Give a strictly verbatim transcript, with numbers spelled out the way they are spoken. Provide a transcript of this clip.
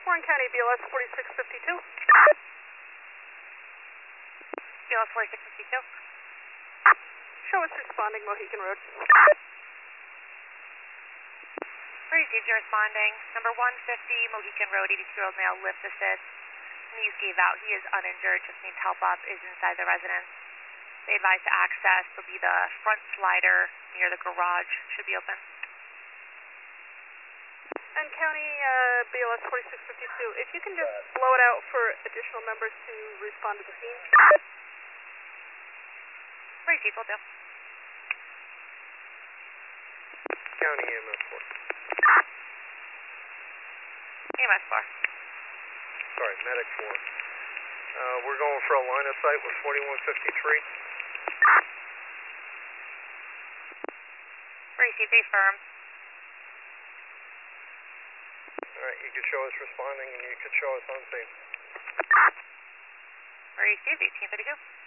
Warren County, B L S forty-six fifty-two. B L S forty-six fifty-two. Show us responding, Mohican Road. Received you responding. Number one fifty, Mohican Road, eighty-two-year-old male, lift assist. News gave out. He is uninjured, just needs help up, is inside the residence. They advise to access will be the front slider near the garage. Should be open. And County, uh, B L S forty-six fifty-two, if you can just blow it out for additional members to respond to the scene. Received, will do. County E M S four. E M S four. Sorry, medic four. Uh, we're going for a line of sight with forty-one fifty-three. Received, a firm. Alright, you can show us responding and you can show us on scene. Received, eighteen fifty-two.